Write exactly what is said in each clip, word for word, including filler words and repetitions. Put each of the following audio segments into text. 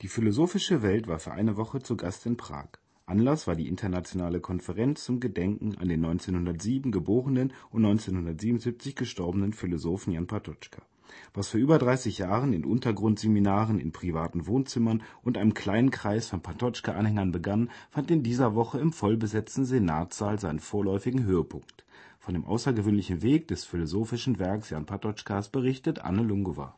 Die philosophische Welt war für eine Woche zu Gast in Prag. Anlass war die internationale Konferenz zum Gedenken an den neunzehnhundertsieben geborenen und neunzehnhundertsiebenundsiebzig gestorbenen Philosophen Jan Patočka. Was vor über dreißig Jahren in Untergrundseminaren, in privaten Wohnzimmern und einem kleinen Kreis von Patočka-Anhängern begann, fand in dieser Woche im vollbesetzten Senatssaal seinen vorläufigen Höhepunkt. Von dem außergewöhnlichen Weg des philosophischen Werks Jan Patočkas berichtet Anne Lungova.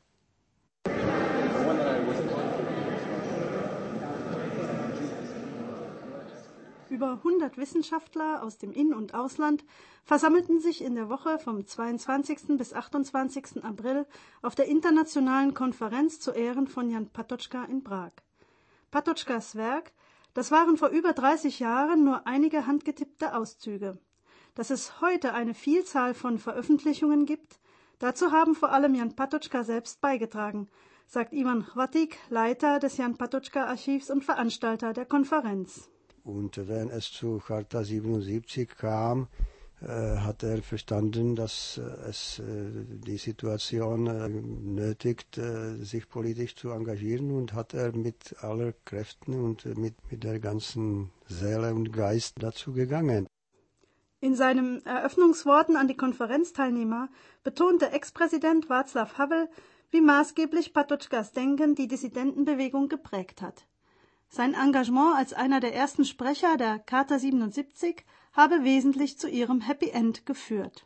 Über hundert Wissenschaftler aus dem In- und Ausland versammelten sich in der Woche vom zweiundzwanzigsten bis achtundzwanzigsten April auf der internationalen Konferenz zu Ehren von Jan Patočka in Prag. Patočkas Werk, das waren vor über dreißig Jahren nur einige handgetippte Auszüge. Dass es heute eine Vielzahl von Veröffentlichungen gibt, dazu haben vor allem Jan Patočka selbst beigetragen, sagt Ivan Chvatik, Leiter des Jan Patočka-Archivs und Veranstalter der Konferenz. Und wenn es zu Charta siebenundsiebzig kam, äh, hat er verstanden, dass äh, es äh, die Situation äh, nötigt, äh, sich politisch zu engagieren, und hat er mit aller Kräften und äh, mit, mit der ganzen Seele und Geist dazu gegangen. In seinen Eröffnungsworten an die Konferenzteilnehmer betonte Ex-Präsident Václav Havel, wie maßgeblich Patočkas Denken die Dissidentenbewegung geprägt hat. Sein Engagement als einer der ersten Sprecher der Charta siebenundsiebzig habe wesentlich zu ihrem Happy End geführt.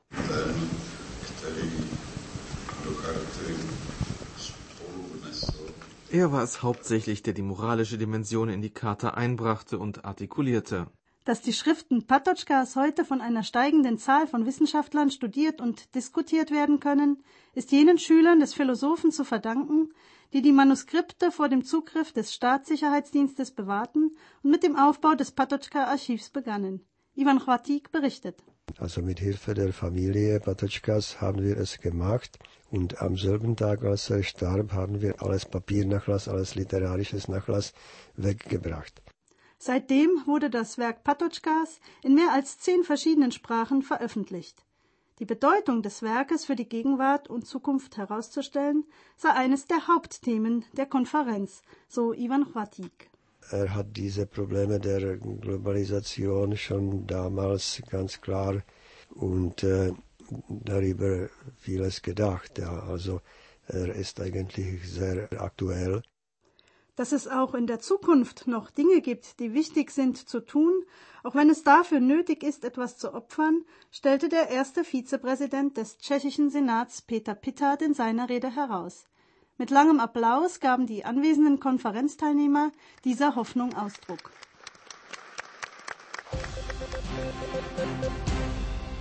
Er war es hauptsächlich, der die moralische Dimension in die Charta einbrachte und artikulierte. Dass die Schriften Patočkas heute von einer steigenden Zahl von Wissenschaftlern studiert und diskutiert werden können, ist jenen Schülern des Philosophen zu verdanken, die die Manuskripte vor dem Zugriff des Staatssicherheitsdienstes bewahrten und mit dem Aufbau des Patočka-Archivs begannen. Ivan Chvatik berichtet. Also mit Hilfe der Familie Patočkas haben wir es gemacht, und am selben Tag, als er starb, haben wir alles Papiernachlass, alles literarisches Nachlass weggebracht. Seitdem wurde das Werk Patočkas in mehr als zehn verschiedenen Sprachen veröffentlicht. Die Bedeutung des Werkes für die Gegenwart und Zukunft herauszustellen, sei eines der Hauptthemen der Konferenz, so Ivan Chvatik. Er hat diese Probleme der Globalisation schon damals ganz klar und äh, darüber vieles gedacht. Ja, also er ist eigentlich sehr aktuell. Dass es auch in der Zukunft noch Dinge gibt, die wichtig sind zu tun, auch wenn es dafür nötig ist, etwas zu opfern, stellte der erste Vizepräsident des tschechischen Senats Peter Pittard in seiner Rede heraus. Mit langem Applaus gaben die anwesenden Konferenzteilnehmer dieser Hoffnung Ausdruck.